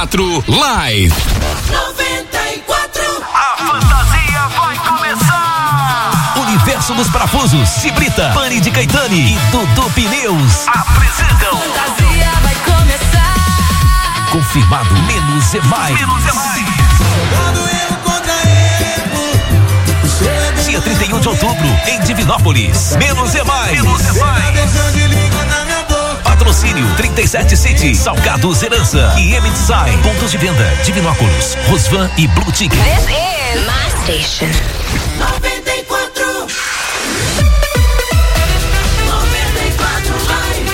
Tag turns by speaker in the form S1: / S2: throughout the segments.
S1: 94 Live.
S2: 94.
S3: A fantasia vai começar.
S4: Universo dos Parafusos, Cibrita, Pani de Caetani e Dudu Pneus
S3: apresentam.
S2: Fantasia vai começar.
S4: Confirmado, menos é mais.
S3: Menos é mais.
S4: Dia 31 de outubro, em Divinópolis. Menos é mais.
S3: Menos é mais.
S4: Patrocínio 37 City, Salgados Herança e M-Design. Pontos de venda, Divinópolis, Rosvan e Blue Ticket.
S5: This is my station.
S2: 94. 94 Live.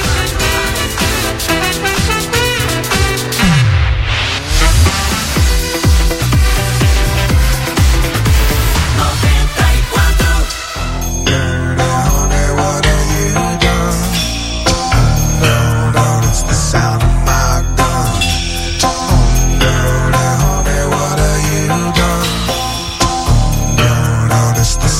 S6: It's the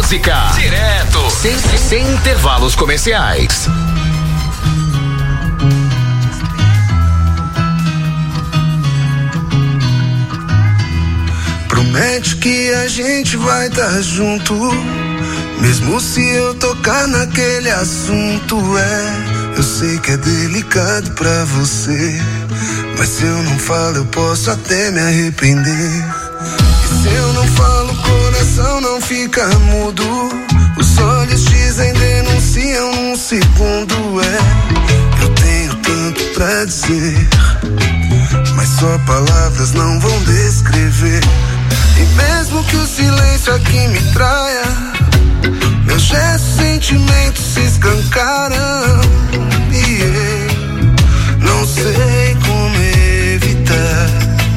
S1: música direto, sem intervalos comerciais.
S6: Promete que a gente vai estar junto, mesmo se eu tocar naquele assunto. Eu sei que é delicado pra você, mas se eu não falo eu posso até me arrepender. E se eu não falo o coração não fica mudo, os olhos dizem, denunciam num segundo. Eu tenho tanto pra dizer, mas só palavras não vão descrever. E mesmo que o silêncio aqui me traia, meus gestos, sentimentos se escancaram. E eu não sei como evitar.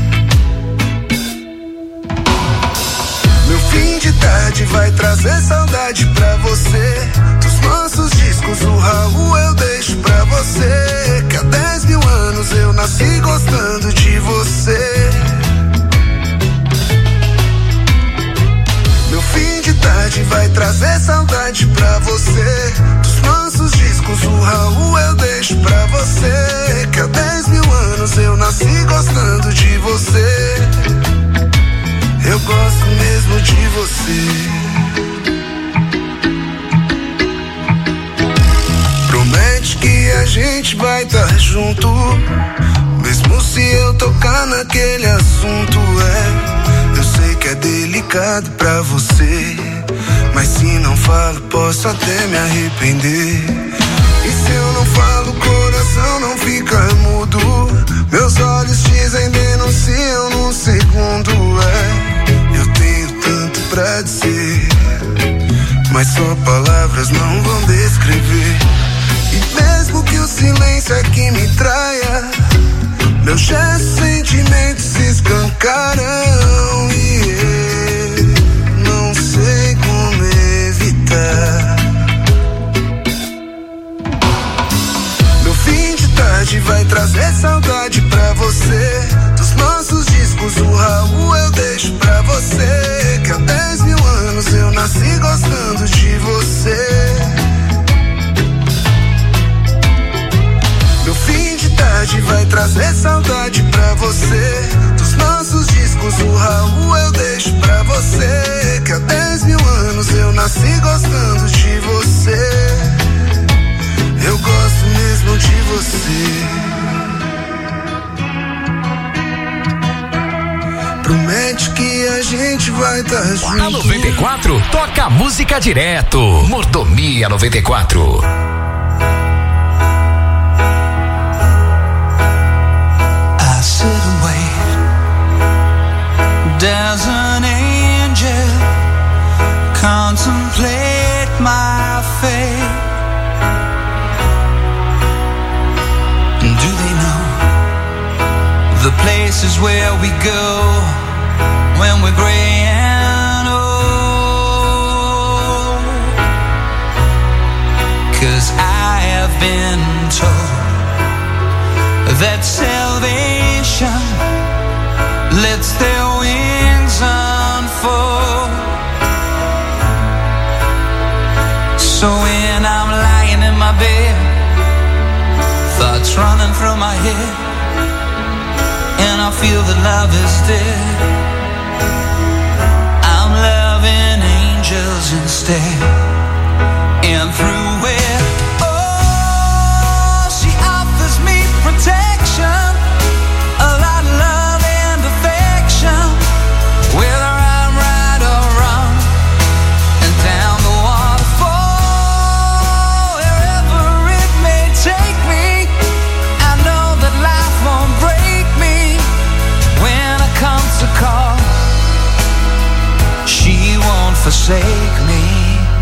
S6: Meu fim de tarde vai trazer saudade pra você. Dos nossos discos, o Raul eu deixo pra você. Que há 10 mil anos eu nasci gostando de você. Meu fim de tarde vai trazer saudade pra você. Dos nossos discos, o Raul eu deixo pra você. Que há 10 mil anos eu nasci gostando de você. Eu gosto mesmo de você. Promete que a gente vai estar junto, mesmo se eu tocar naquele assunto. Eu sei que é delicado pra você, mas se não falo posso até me arrepender. E se eu não falo, o coração não fica mudo. Meus olhos dizem, denunciam num segundo. Eu tenho tanto pra dizer, mas só palavras não vão descrever. E mesmo que o silêncio aqui me traia, meus gestos, sentimentos se escancaram. E eu não sei como evitar. Meu fim de tarde vai trazer saudade pra você. Dos nossos discos, o Raul eu deixo pra você. Que há 10 mil anos eu nasci gostando de você. Meu fim de tarde vai trazer saudade pra você. Dos nossos discos, o Raul eu deixo pra você. Que há 10 mil anos eu nasci gostando de você. Eu gosto mesmo de você. Promete que a gente vai estar junto.
S1: A 94 toca música direto. Mordomia 94.
S7: I sit and wait. There's an angel contemplate my fate. Do they know the places where we go when we're gray and old? 'Cause I have been told that salvation lets their wings unfold. So when I'm lying in my bed, thoughts running through my head, and I feel that love is dead, I'm loving angels instead. And through it, oh, she offers me protection, a lot of love and affection, whether I'm right or wrong, and down the waterfall, wherever it may take me, I know that life won't break me when it comes to call. She won't forsake me.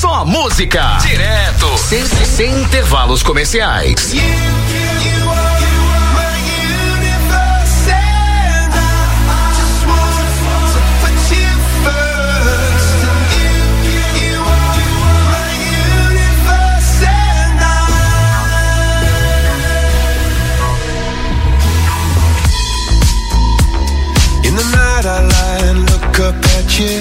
S1: Só música. Direto. Sem intervalos comerciais.
S6: In the night I lie and look up at you.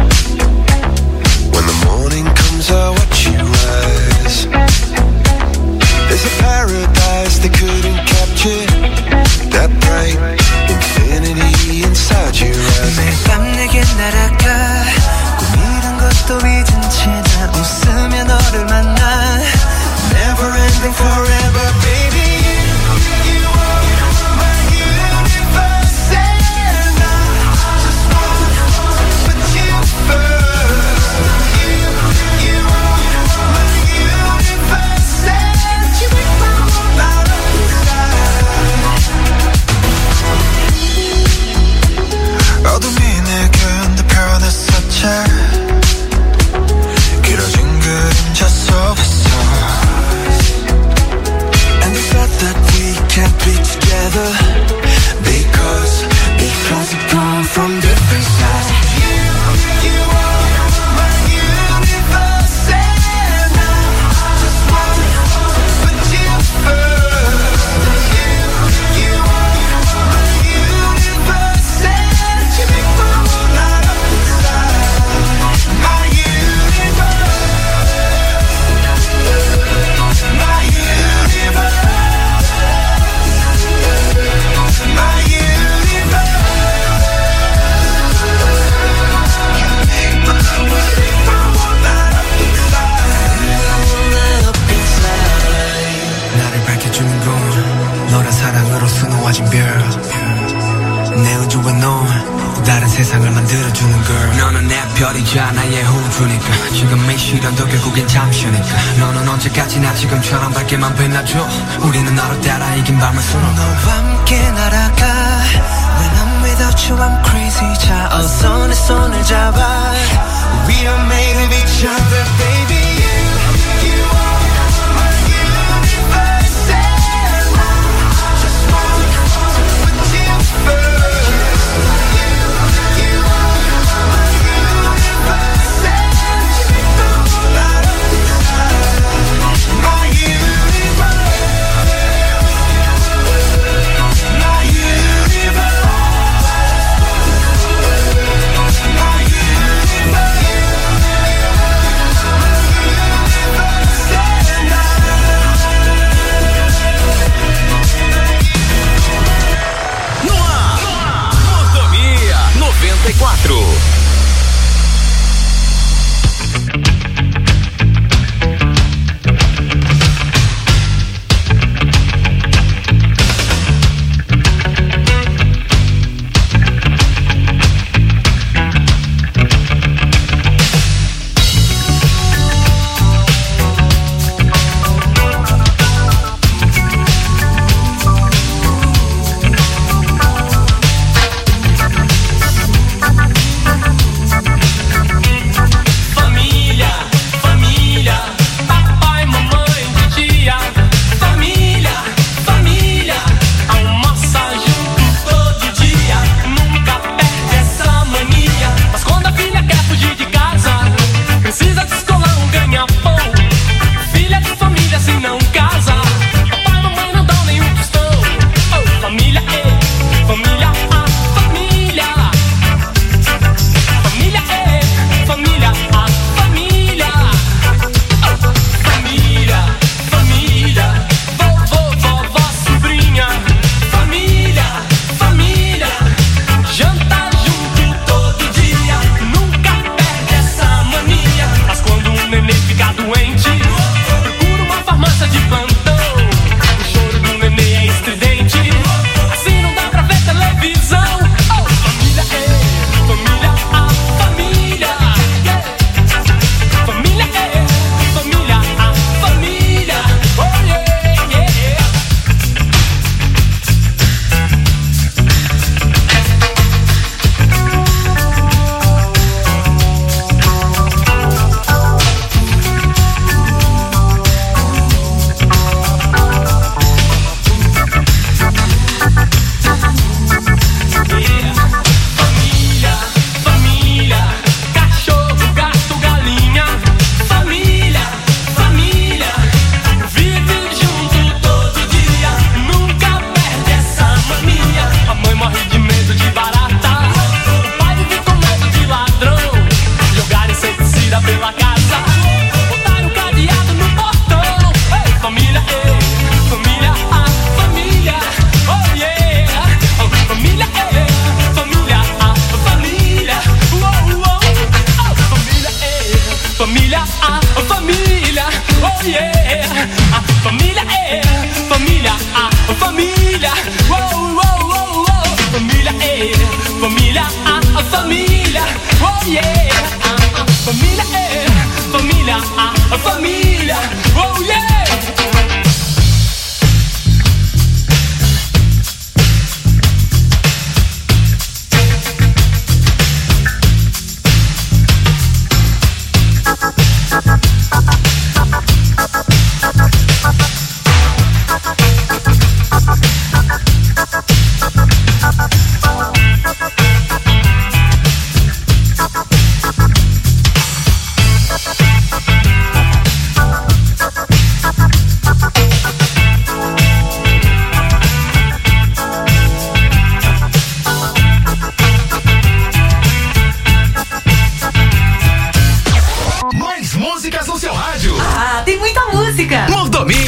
S6: When the morning comes I watch you rise. There's a paradise they couldn't capture. That bright infinity inside your eyes.
S8: 매일 밤 내게 날아가 꿈이란 것도 잊은 채 나 웃으며 너를 만나. Never ending forever baby.
S6: 어둠이 내게 편했었지. 길어진 그림자 속에서. And they said that we can't be together because we come from different sides. You are my universe and I just wanna put you first. You are my universe and you make my world light up inside. My universe, my universe, my universe.
S8: 나를 밝혀주는 건 너란 사랑으로 수놓아진 별. 내 우주와 넌 다른 세상을 만들어주는 girl. 너는 내 별이자 나의 호주니까 지금 이 시련도 결국엔 잠시니까. 너는 언제까지나 지금처럼 밝게만 빛나줘. 우리는 너를 따라 이긴 밤을 수놓아. 너와 함께 날아가. When I'm without you I'm crazy. 자 어서 내 손을 잡아. We are made of each other baby. You are my universe and I just wanna put you first. You are my universe and you make the world light up inside. My universe, my universe, my universe.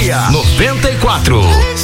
S1: Fantasia 94.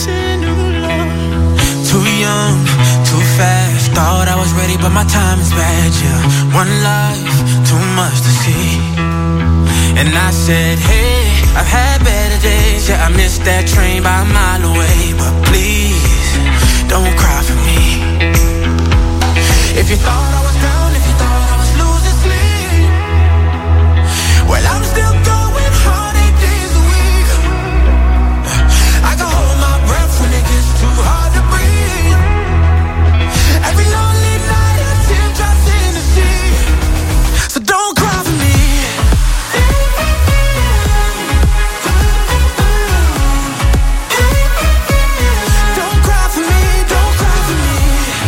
S8: Too young, too fast. Thought I was ready, but my time is bad. Yeah, one life, too much to see. And I said, hey, I've had better days. Yeah, I missed that train by a mile away. But please, don't cry for me. If you thought I was down, if you thought I was losing sleep, well, I'm still going hard 8 days a week. I can hold my breath when it gets too hard to breathe. Every lonely night a tear drops in the sea. So don't cry for me. Don't cry for me, don't cry for me.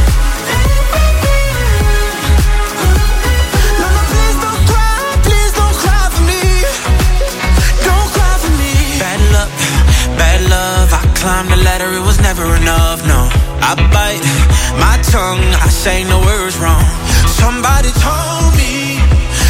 S8: Mama, please don't cry for me. Don't cry for me. Bad love, I climbed the ladder, it was never enough, no. I bite my tongue, I say no words wrong. Somebody told me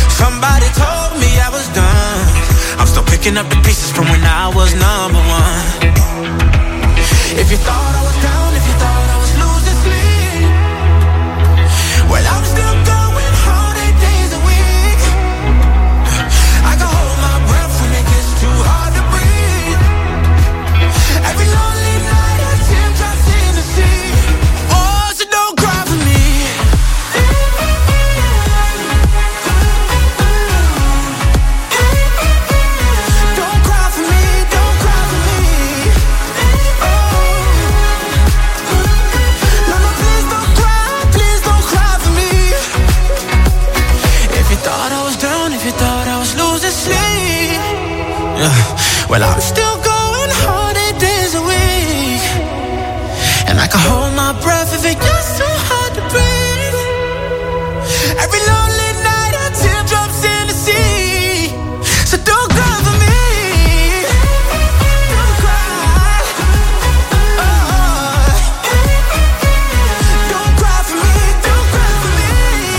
S8: I was done. I'm still picking up the pieces from when I was number one. If you thought I was down, if you thought I was losing sleep, well, I'm still going hard 8 days a week. I can hold my breath when it gets too hard to breathe. Every lonely night a tear drops in the sea. Oh, so don't cry for me. Don't cry for me, don't cry for me. Mama, please don't cry for me. If you thought I was down, if you thought I was losing sleep, well, I'm still going hard 8 days a week. And I can hold my breath if it gets too hard to breathe. Every lonely night a tear drops in the sea. So don't cry for me. Don't cry. Oh. Don't cry for me. Don't cry for me.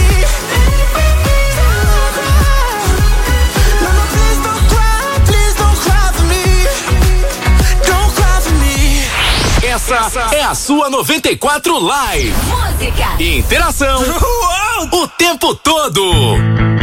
S8: Don't cry. Mama, please don't cry for me. Don't cry for me.
S1: Essa é a sua 94 Live.
S5: Música.
S1: Interação o tempo todo.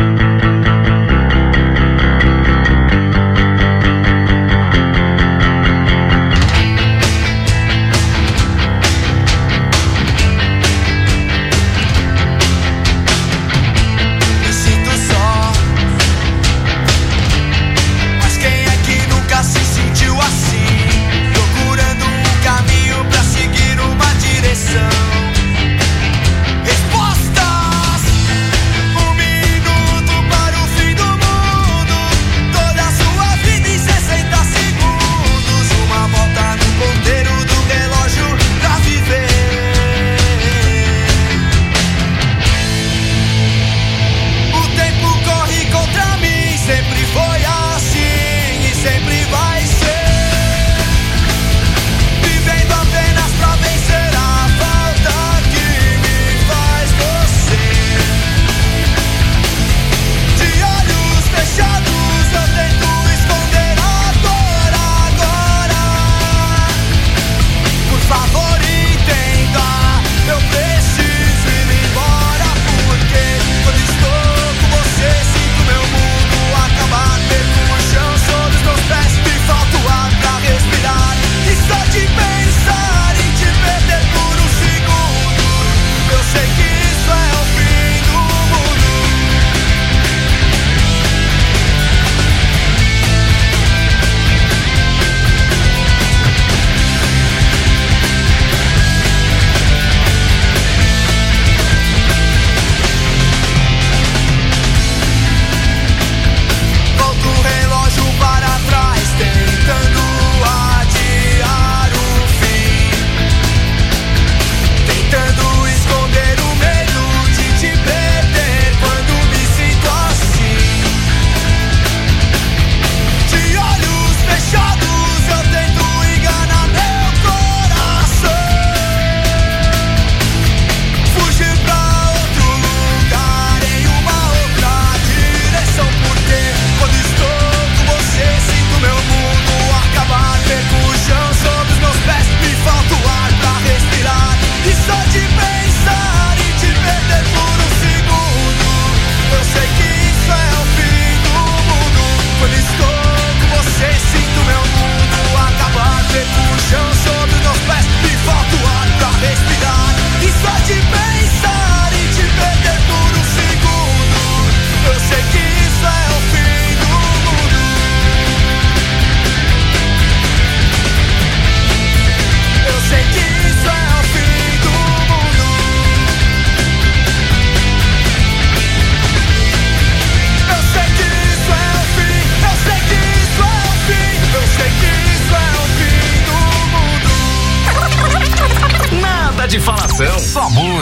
S8: Me sinto só, mas quem é que nunca se sentiu assim? Procurando um caminho pra seguir uma direção. Respostas, 1 minuto.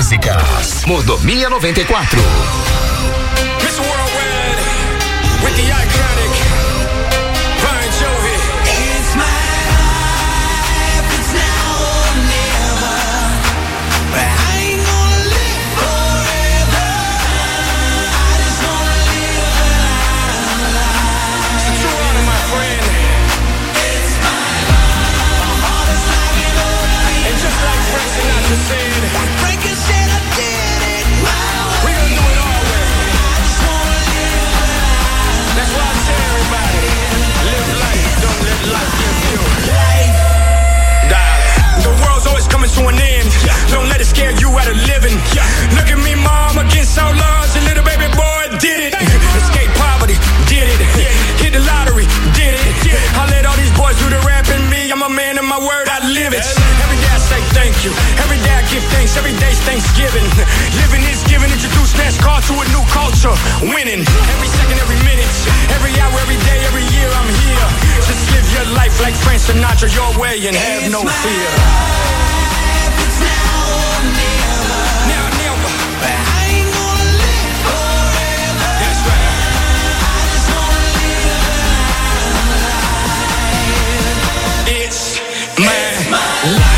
S1: músicas. Mordomia 94.
S9: Mr. Worldwide, with the iconic Brian Jovi. It's my life, it's now or never. But I ain't gonna live forever. I just wanna live alive. It's a true honor, my friend. It's my life. My heart is like an open. And just like Frank Sinatra said, like Frankie said, I did it my way. We gonna do it all way. I just wanna live alive. That's why I tell everybody, live life, don't let life give you life. Darling, the world's always coming to an end. Don't let it scare you out of living. Look at me, mom, against all odds. A little baby boy did it. Escape poverty, did it. Hit the lottery, did it. I let all these boys do the rap and me. I'm a man of my word, I live it. Every day I say thank you. Every day I give thanks. Every day's Thanksgiving. Living is giving. Introduce NASCAR to a new culture. Winning. Every second, every minute. Every hour, every day, every year I'm here. Just live your life like Frank Sinatra your way and have no fear. It's now or never. Now, never. But I ain't gonna live forever. That's right. I just wanna live alive. It's my life.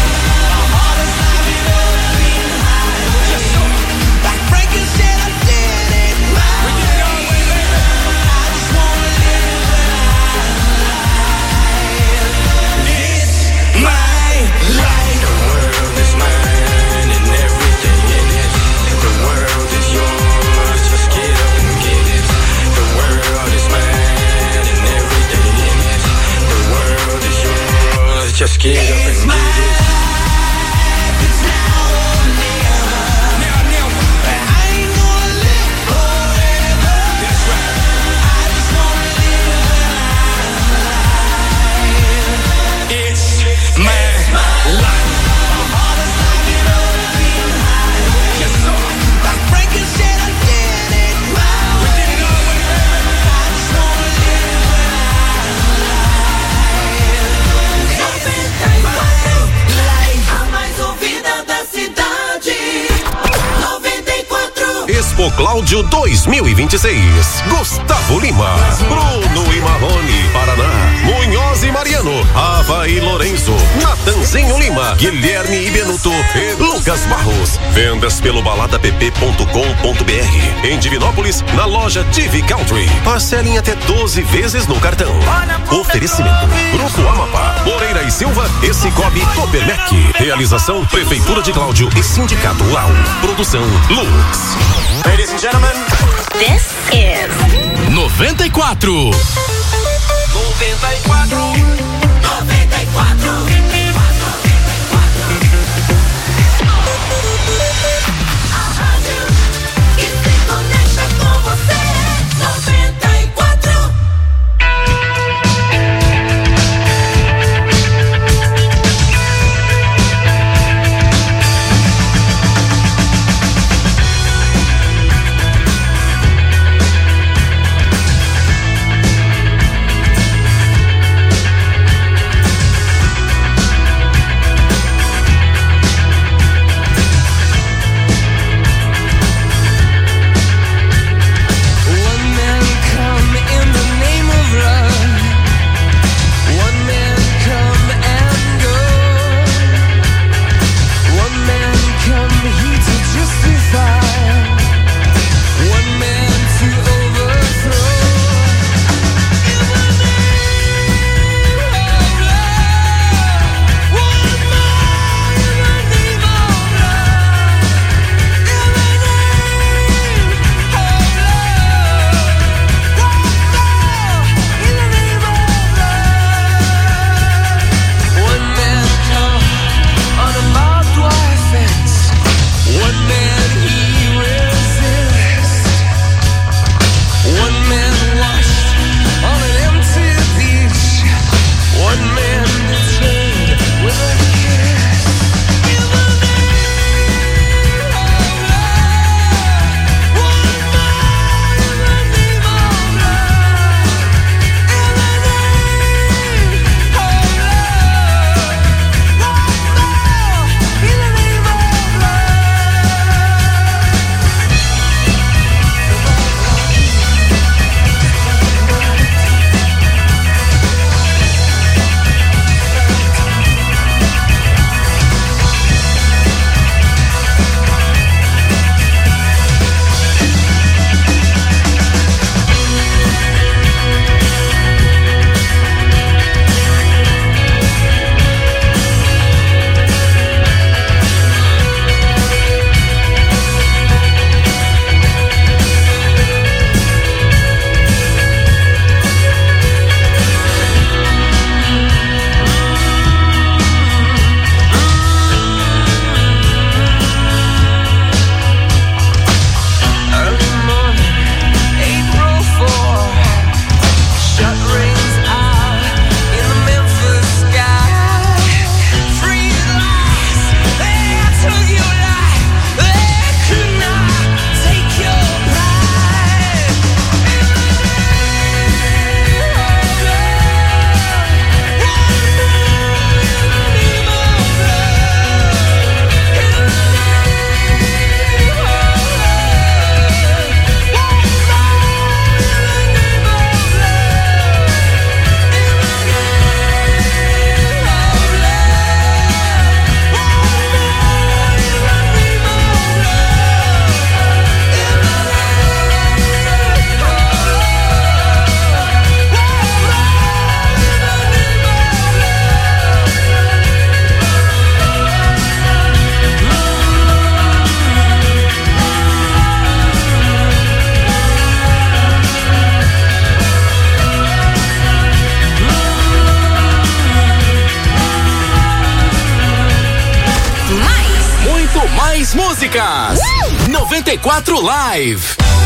S9: Just get up and get it. It's now or never. Now, never. But I ain't gonna live forever. That's right. I just wanna live alive. It's my life. My heart is like an open highway. Yes, sir. Like Frankie said, I did it my way. We did it all way, baby. I just wanna live alive.
S2: A mais ouvida da cidade. 94.
S10: Expo Cláudio 2026. Gustavo Lima, Bruno e Marrone, Paraná, Munhoz e Mariano, Ava e Lourenço, Natanzinho Lima, Guilherme e Benuto e Lucas Barros. Vendas pelo baladapp.com.br. Em Divinópolis, na loja Divi Country. Parcelem até 12 vezes no cartão. Oferecimento: Grupo Amapá, Moreira e Silva e Cicobi Copermec. Realização: Prefeitura de Cláudio e Sindicato UAU. Produção: Lux.
S9: Ladies and gentlemen,
S5: This is
S1: 94.
S2: 94. A rádio que se conecta com você. 94.
S1: músicas. 94 Live.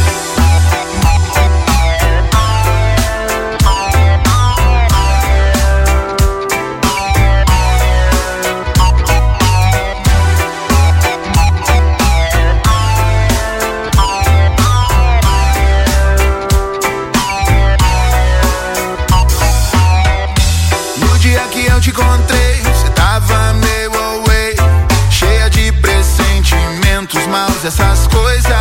S6: No dia que eu te encontrei, você tava meio away, cheia de pressentimentos maus, essas coisas.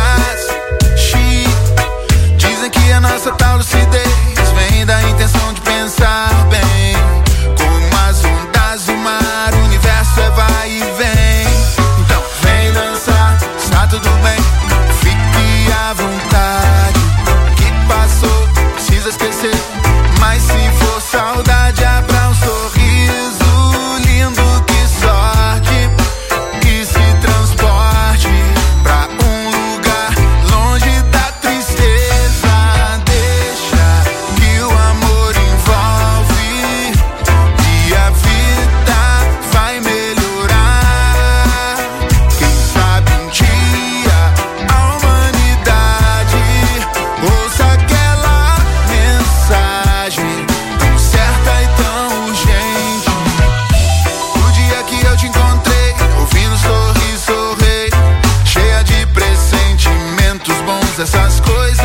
S6: Dizem que a nossa tal lucidez vem da intenção de pensar bem. Como as ondas do mar, o universo é vai e vem. Então vem dançar, está tudo bem, fique à vontade. O que passou, precisa esquecer, mas se for saudade, abra um sorriso lindo, que sorte, e se transporte pra um lugar longe da tristeza. Deixa que o amor envolve e a vida vai melhorar. Quem sabe um dia a humanidade ouça aquela mensagem tão certa e tão urgente. No dia que eu te encontrei, ouvindo sorriso, sorrei, cheia de pressentimentos bons, essas coisas.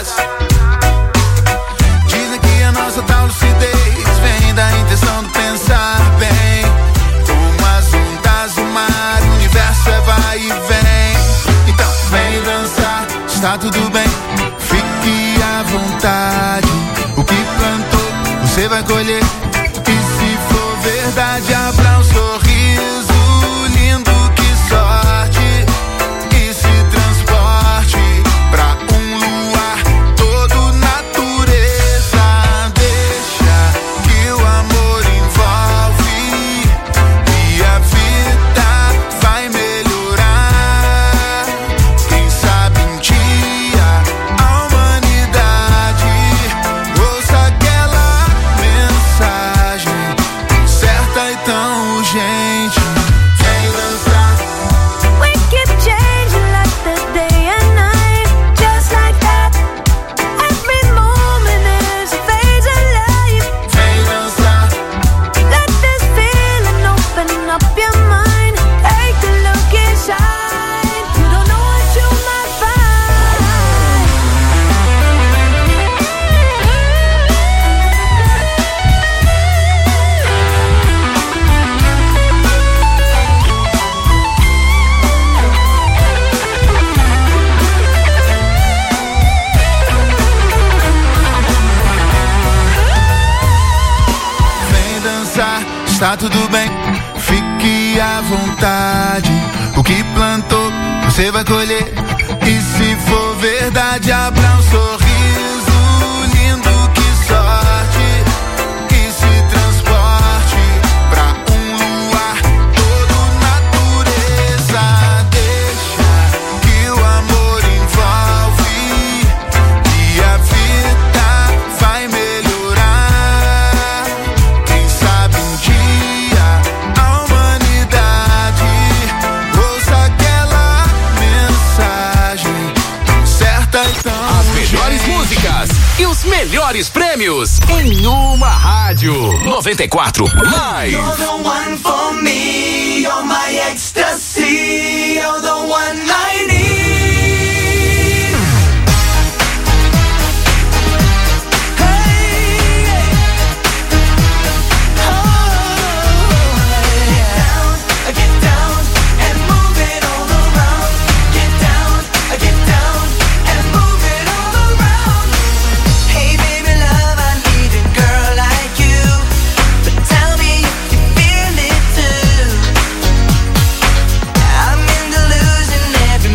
S6: Dizem que a nossa tal lucidez vem da intenção de pensar bem. Como as ondas do mar, o universo é vai e vem. Então vem dançar, está tudo bem, fique à vontade. O que plantou, você vai colher. E se for verdade, abra um sorriso lindo, que sorte, e se transporte pra um luar todo natureza. Deixa que o amor envolve e a vida vai melhorar. Quem sabe um dia a humanidade ouça aquela mensagem tão certa e tão urgente. Vem dançar.
S2: We keep changing like the day and night, just like that. Every moment is a phase of life.
S6: Vem dançar.
S2: Let this feeling open up your mind. Take a look inside. You don't know what you might find.
S6: Vem dançar, está tudo bem, fique à vontade. O que plantou, você vai colher. E se for verdade, abra um sorriso lindo, que sorte, e se transporte pra um luar todo natureza. Deixa que o amor envolve e a vida vai melhorar. Quem sabe um dia a humanidade ouça aquela mensagem tão certa e tão
S1: As melhores músicas e os melhores prêmios em uma rádio. 94 Live.
S9: You're the one for me, you're my ecstasy, you're the one I need. Hey, oh, get down and move it all around. Get down and move it all around. Hey baby love, I need a girl like you, but tell me if you feel it too. I'm in delusion every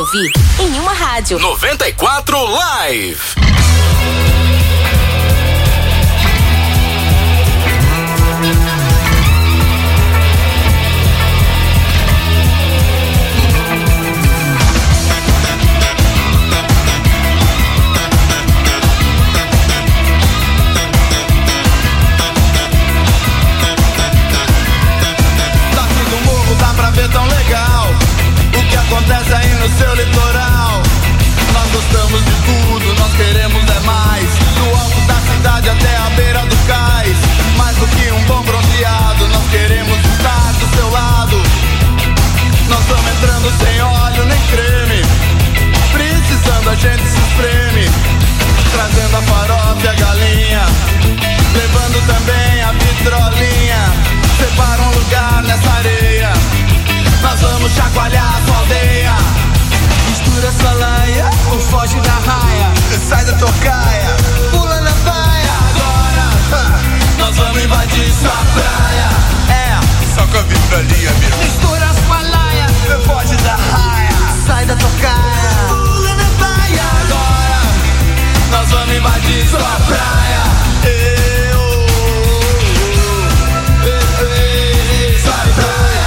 S5: ouve em uma rádio.
S1: 94 Live.
S11: Tão legal o que acontece aí no seu litoral. Nós gostamos de tudo, nós queremos é mais. Do alto da cidade até a beira do cais. Mais do que um bom bronzeado, nós queremos estar do seu lado. Nós estamos entrando sem óleo nem creme. Precisando a gente se espreme. Trazendo a farofa e a galinha. Levando também a vitrolinha. Separa um lugar nessa areia. Nós vamos chacoalhar a sua aldeia. Mistura essa laia, ou foge da raia. Sai da tocaia, pula na baia. Agora, nós vamos invadir sua praia. É, só com a vitrolinha mesmo. Mistura as palaia, foge da raia. Sai da tocaia, pula na baia. Agora, nós vamos invadir sua praia. Sua praia.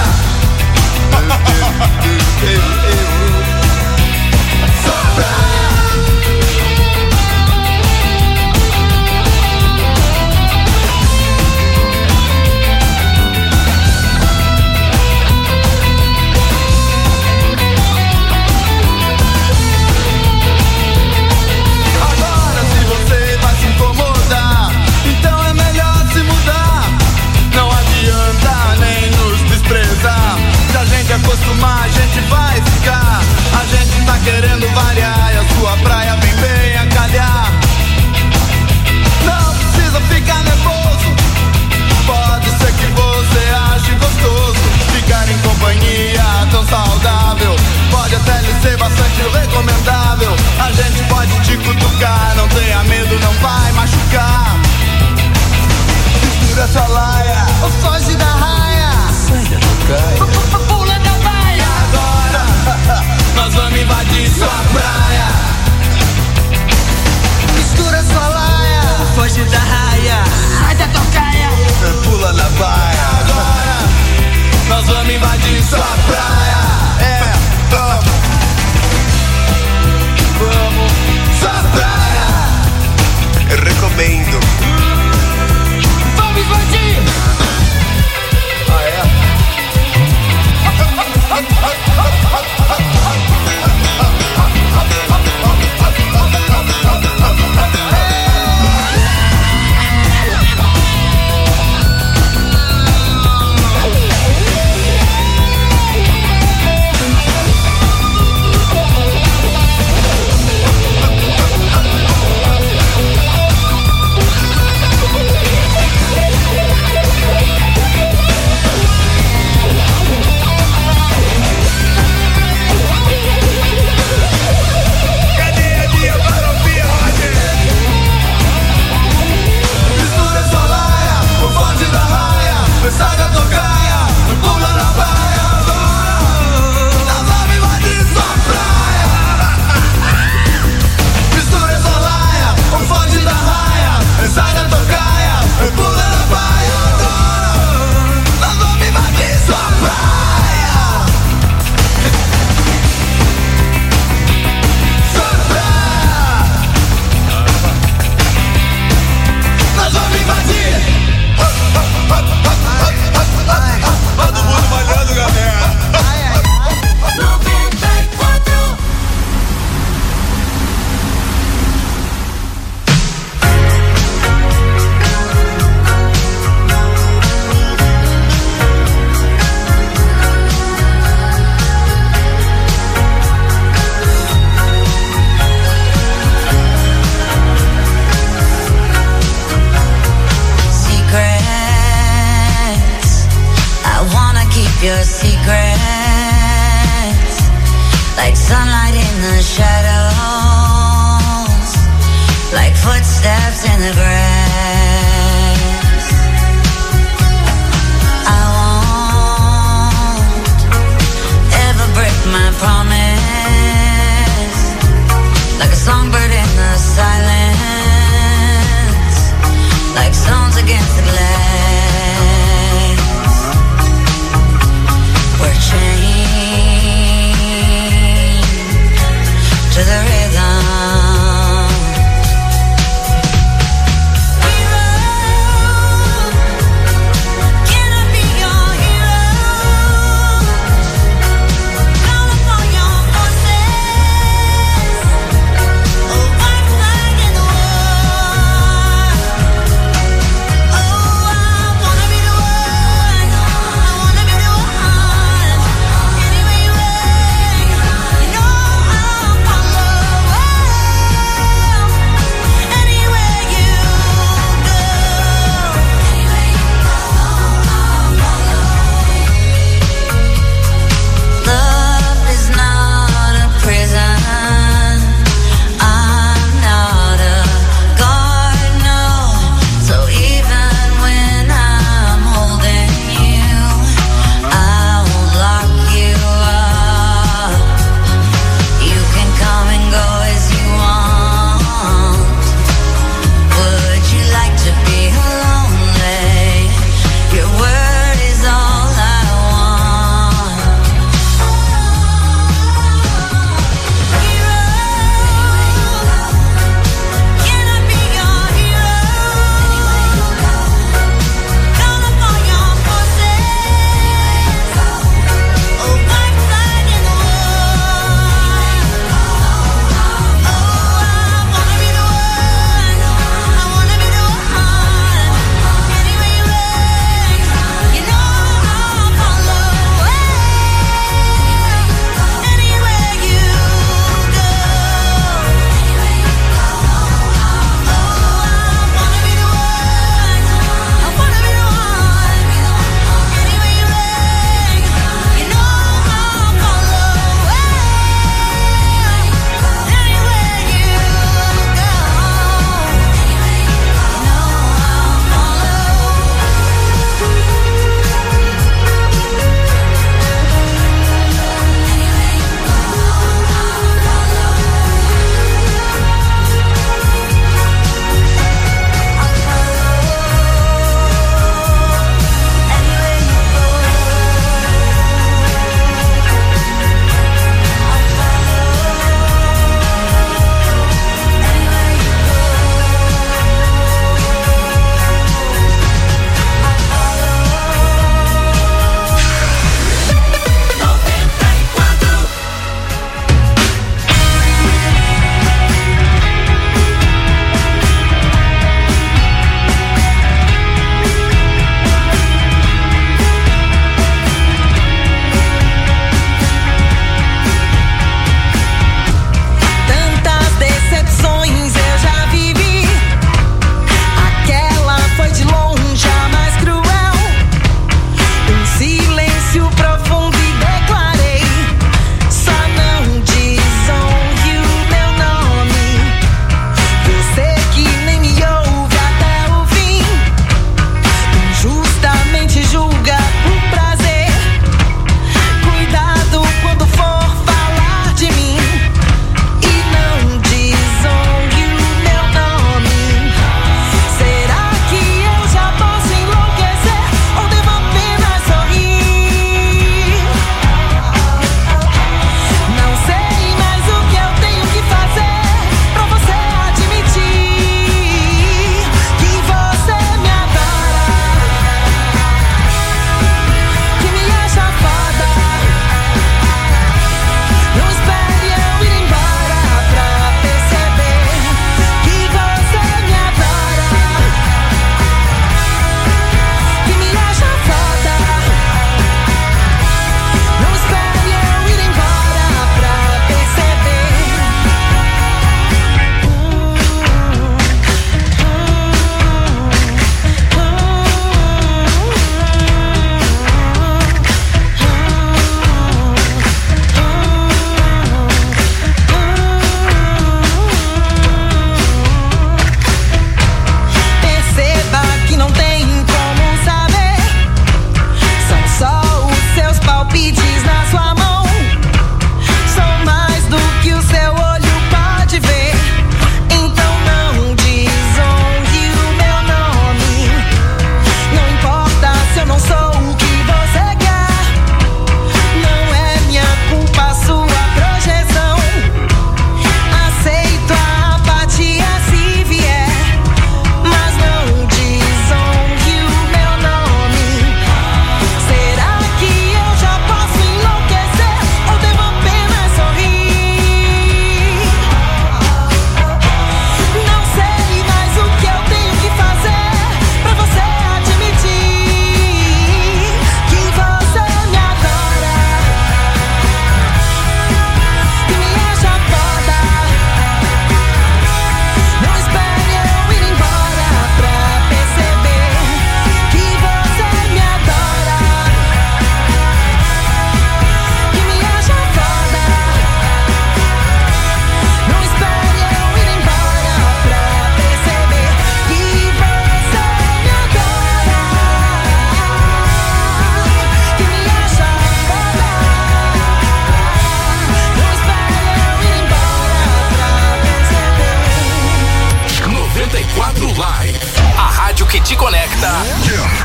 S11: Agora se você vai se incomodar, então é melhor se mudar. Não adianta nem nos desprezar. Se a gente acostumar, a gente vai ficar. A gente tá querendo variar e a sua praia vem bem a calhar. Não precisa ficar nervoso. Pode ser que você ache gostoso ficar em companhia tão saudável. Pode até lhe ser bastante recomendável. A gente pode te cutucar, não tenha medo, não vai machucar. Mistura essa laia, ou foge da raia. Sai da tocaia, pula da baia. Agora, nós vamos invadir sua praia. Mistura essa laia, ou foge da raia. Sai da tocaia, pula na baia. Agora, nós vamos invadir sua praia. É, vamos. Vamos, sua praia. Eu recomendo. Vamos invadir. Ah, é? Sai da tocaia, pula na baia. Nós vamos invadir sua praia. Mistura essa laia, ou foge da raia. Sai da tocaia, pula na baia. Nós vamos invadir sua praia. Sua praia. Nós vamos invadir. Todo mundo malhando, galera.
S12: Your secrets, like sunlight in the shadows, like footsteps in the grass. I won't ever break my promise. songbird in the silence, like stones against the glass. We're chained to the rhythm.
S2: Oh,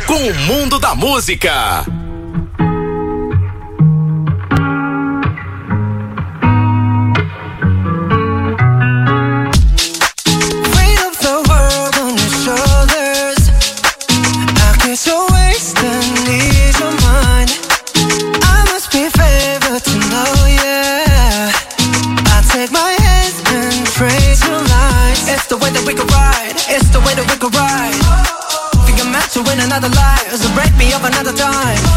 S1: com o mundo da música.
S13: Another life, so break me up another time.